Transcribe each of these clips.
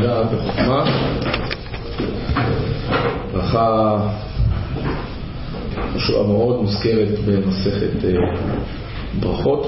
דעת וחוכמה. ברכה חשובה מאוד, מוזכרת במסכת ברכות.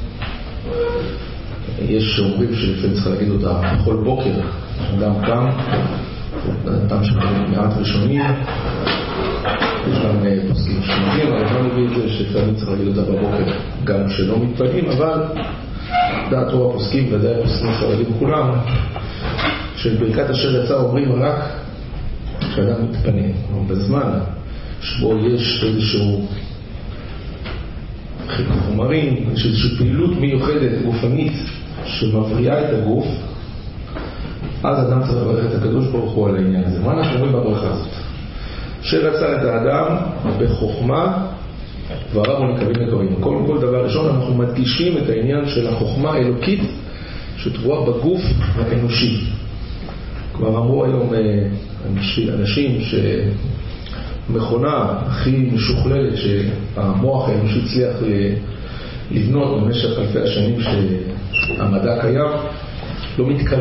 יש שאומרים שלפעמים צריך להגיד אותה בכל בוקר, אדם קם, אדם שמעט ראשונים, יש גם פוסקים שמונים, אבל לא מביא את זה שלפעמים צריך להגיד אותה בבוקר גם שלא מתפנים, אבל דעת רוב הפוסקים, ודאי הפוסקים חרדים כולם, שברכת אשר יצא אומרים רק כשאדם מתפנה, בזמן שבו יש איזשהו חומרים, יש איזושהי פעילות מיוחדת גופנית שמבריאה את הגוף, אז אדם צריך לברך את הקדוש ברוך הוא על העניין הזה. מה אנחנו רואים בברכה הזאת? שרצה את האדם בחוכמה והרב ונקבים לקרים. כל דבר ראשון אנחנו מדגישים את העניין של החוכמה האלוקית שטבועה בגוף האנושי. כבר אמרו היום אנשים שמכונה הכי משוכללת שהמוח האנושי הצליח לבנות במשך אלפי השנים שהמדע קיים לא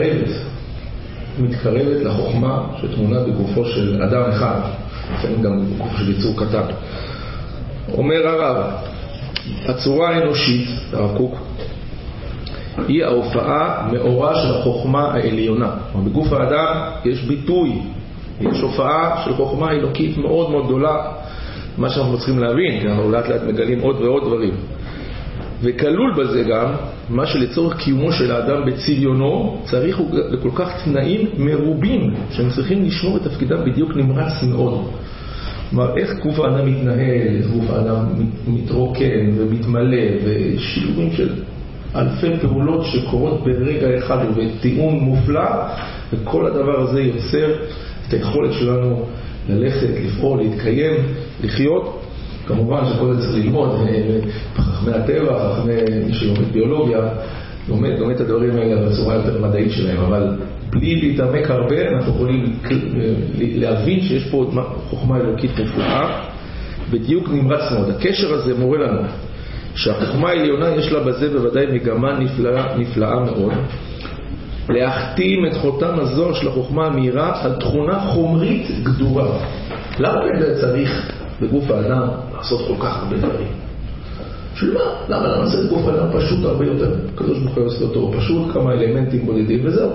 מתקרבת לחוכמה שתמונה בגופו של אדם אחד, לפעמים גם בגופו של יצור קטן. אומר הרב, הצורה האנושית, הרב קוק, היא ההופעה מאורה של החוכמה העליונה. בגוף האדם יש ביטוי, יש הופעה של חוכמה אלוקית מאוד מאוד גדולה, מה שאנחנו צריכים להבין, כי אנחנו לאט לאט מגלים עוד ועוד דברים. וכלול בזה גם מה שלצורך קיומו של האדם בצביונו צריך לכל כך תנאים מרובים שהם צריכים לשמור את תפקידם בדיוק נמרץ מאוד. כלומר, איך גוף האדם מתנהל, איך גוף האדם מתרוקן ומתמלא, ושילובים של אלפי פעולות שקורות ברגע אחד ובתיאום מופלא, וכל הדבר הזה יוצר את היכולת שלנו ללכת, לפעול, להתקיים, לחיות. כמובן שכל זה צריך ללמוד, חכמי הטבע, חכמי מי שלומד ביולוגיה, לומד את הדברים האלה בצורה יותר מדעית שלהם, אבל בלי להתעמק הרבה אנחנו יכולים להבין שיש פה חוכמה אלוקית מופלאה, בדיוק נמרץ מאוד. הקשר הזה מורה לנו שהחוכמה העליונה יש לה בזה בוודאי מגמה נפלאה מאוד, להחתים את חותם הזוהר של החוכמה המהירה על תכונה חומרית גדורה. למה צריך בגוף האדם לעשות כל כך הרבה דברים? של מה? למה לעשות את גוף האדם פשוט הרבה יותר? הקדוש ברוך הוא עושה אותו פשוט, כמה אלמנטים בודדים וזהו.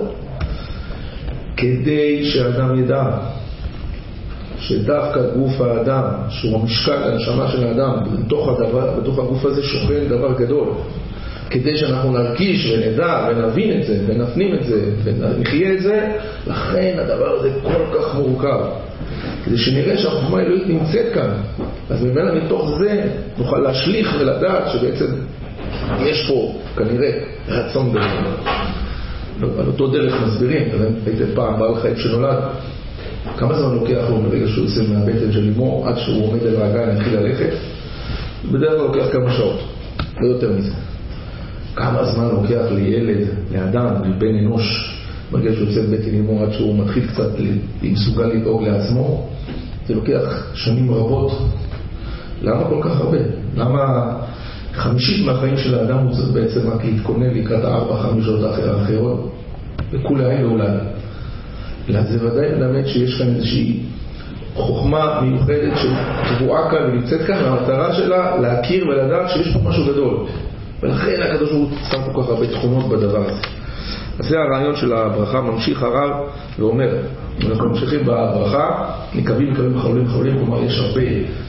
כדי שהאדם ידע שדווקא גוף האדם, שהוא המשקל הנשמה של האדם, בתוך הגוף הזה שוכן דבר גדול. כדי שאנחנו נרגיש ונדע ונבין את זה ונפנים את זה ונחיה את זה, לכן הדבר הזה כל כך מורכב. כדי שנראה שהחוכמה האלוהית נמצאת כאן, אז ממנה מתוך זה נוכל להשליך ולדעת שבעצם יש פה כנראה רצון דרך. על אותו דרך מסבירים, הייתם פעם בעל חיים שנולד, כמה זמן לוקח לו מרגע שהוא יוצא מהבטן של אמו עד שהוא עומד על הרגליים להתחיל ללכת? בדרך כלל לוקח כמה שעות, לא יותר מזה. כמה זמן לוקח לילד, לאדם, לבן אנוש, ברגע שהוא יוצא בבטן אמו עד שהוא מתחיל קצת מסוגל לדאוג לעצמו? זה לוקח שנים רבות. למה כל כך הרבה? למה 50% מהחיים של האדם הוא צריך בעצם רק להתכונן לקראת 4-5 שעות האחרות? וכולי אין ואולי. זה ודאי מלמד שיש כאן איזושהי חוכמה מיוחדת שטבועה כאן ונמצאת כאן, והמטרה שלה להכיר ולדעת שיש פה משהו גדול. ולכן הקדוש ברוך הוא שם כל כך הרבה תכונות בדבר הזה. אז זה הרעיון של הברכה. ממשיך הרב ואומר, אנחנו ממשיכים בברכה, מקווים חלולים, כלומר יש הרבה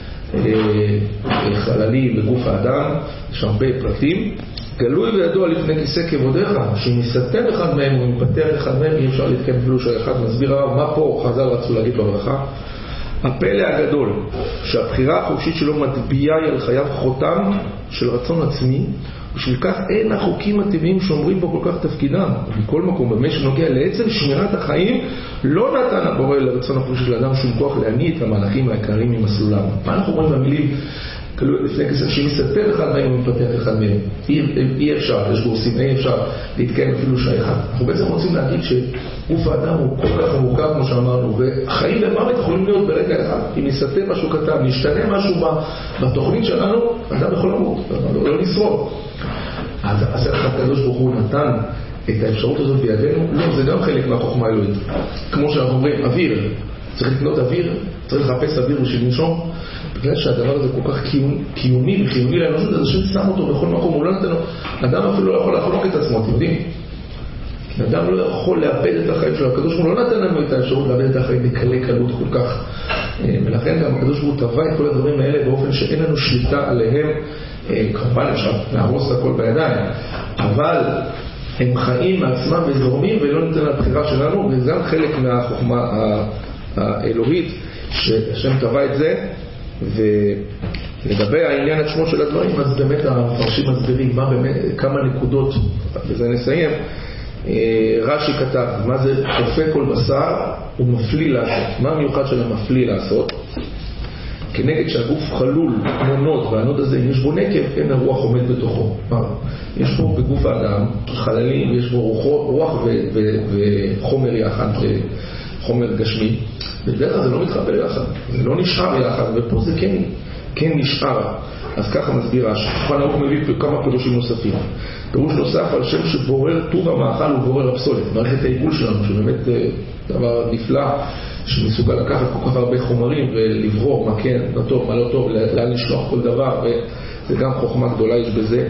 חללים בגוף האדם, יש הרבה פרטים. גלוי וידוע לפני כיסא כבודיך, שאם יסתן אחד מהם או יפתח אחד מהם, אי אפשר להתקיים אפילו שאחד. מסביר הרב מה פה חז"ל רצו להגיד בברכה. הפלא הגדול שהבחירה החופשית שלו מטביעה על חייו חותם של רצון עצמי, בשביל כך אין החוקים הטבעיים שאומרים בו כל כך תפקידם. בכל מקום, במה שנוגע לעצם שמירת החיים, לא נתן הבורא לרצון החופשי של האדם שום כוח להניע את המהלכים העיקריים ממסלולם. מה אנחנו רואים במילים? לפני כסף שמסתתר אחד מהם ומפתח אחד מהם, אי אפשר, יש גורסים, אי אפשר להתקיים אפילו שעה אחד. אנחנו בעצם רוצים להגיד שגוף האדם הוא כל כך מורכב כמו שאמרנו, וחיים למוות יכולים להיות ברגע אחד. אם נסתתר משהו קטן, נשתנה משהו בתוכנית שלנו, אדם יכול למות, לא לשרוד. אז הקדוש ברוך הוא נתן את האפשרות הזאת בידינו? לא, זה גם חלק מהחוכמה האלוהית. כמו שאנחנו אומרים, אוויר, צריך לקנות אוויר, צריך לחפש אוויר בשביל לנשום, בגלל שהדבר הזה כל כך קיומי וחיוני לאנושות, אז השם שם אותו בכל מקום, הוא לא נתן לו, אדם אפילו לא יכול לחלוק את עצמו, אתם יודעים? אדם לא יכול לאבד את החיים שלו, הקדוש ברוך הוא לא נתן לנו את האפשרות לאבד את החיים בקלי קלות כל כך, ולכן גם הקדוש ברוך הוא טבע את כל הדברים האלה באופן שאין לנו שליטה עליהם, כמובן אפשר להרוס את הכל בידיים, אבל הם חיים מעצמם וזורמים ולא ניתן לבחירה שלנו, וזה גם חלק מהחוכמה האלוהית שהשם טבע את זה. ולגבי העניין עצמו של הדברים, אז באמת המפרשים מסבירים מה באמת, כמה נקודות, וזה נסיים. רש"י כתב, מה זה אופה כל בשר ומפליא לעשות. מה המיוחד של המפליא לעשות? כנגד שהגוף חלול כמו נוד, והנוד הזה, אם יש בו נקב, אין הרוח עומד בתוכו. יש פה בגוף האדם חללים, יש בו רוח וחומר יחד, חומר גשמי, בדרך כלל זה לא מתחבר יחד, זה לא נשאר יחד, ופה זה כן נשאר. אז ככה מסביר השולחן ערוך מביא כמה פירושים נוספים. פירוש נוסף על שם שבורר טוב המאכל ובורר הפסולת, מערכת העיגול שלנו, שבאמת דבר נפלא, שמסוגל לקחת כל כך הרבה חומרים ולברור מה כן, מה טוב, מה לא טוב, לאן לשלוח כל דבר, וזה גם חוכמה גדולה יש בזה.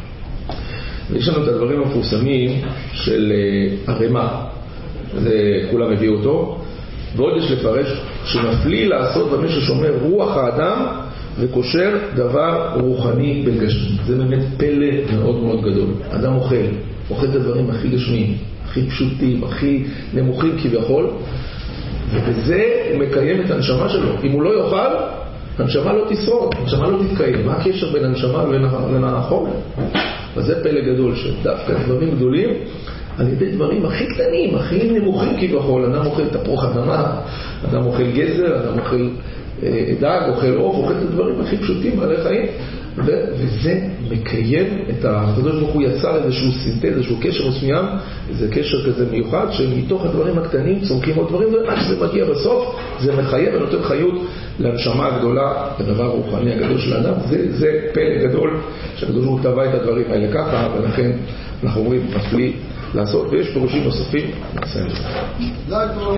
ויש לנו את הדברים המפורסמים של הרמה, זה כולם הביאו אותו, ועוד יש לפרש שמפליא לעשות במי ששומר רוח האדם וקושר דבר רוחני בגשמי. זה באמת פלא מאוד מאוד גדול. אדם אוכל את הדברים הכי גשמיים, הכי פשוטים, הכי נמוכים כביכול, ובזה הוא מקיים את הנשמה שלו. אם הוא לא יאכל, הנשמה לא תשרוד, הנשמה לא תתקיים. מה הקשר בין הנשמה לבין החומר? וזה פלא גדול, שדווקא דברים גדולים על ידי דברים הכי קטנים, הכי נמוכים כביכול. אדם אוכל תפוח אדמה, אדם אוכל גזר, אדם אוכל דג, אוכל עוף, אוכל את הדברים הכי פשוטים בעלי חיים, וזה מקיים את הקדוש ברוך הוא יצר איזשהו סינתז, איזשהו קשר מסוים, איזה קשר כזה מיוחד, שמתוך הדברים הקטנים צומקים עוד דברים, ועד שזה מגיע בסוף, זה מחייב ונותן חיות לנשמה הגדולה, הדבר הרוחני הגדול של האדם. זה פלא גדול שהקדוש ברוך הוא טבע את הדברים האלה ככה, ולכן אנחנו אומרים מפליא לעשות, ויש פירושים נוספים.